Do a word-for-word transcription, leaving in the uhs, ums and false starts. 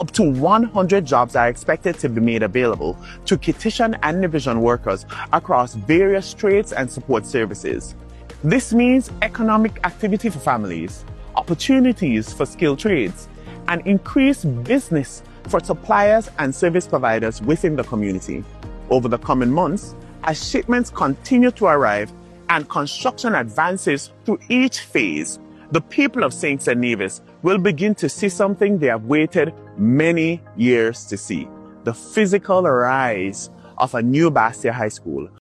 Up to one hundred jobs are expected to be made available to Kittitian and Nivision workers across various trades and support services. This means economic activity for families, opportunities for skilled trades, and increased business for suppliers and service providers within the community. Over the coming months, as shipments continue to arrive and construction advances through each phase, the people of Saint Saint Nevis will begin to see something they have waited many years to see: the physical rise of a new Bastia High School,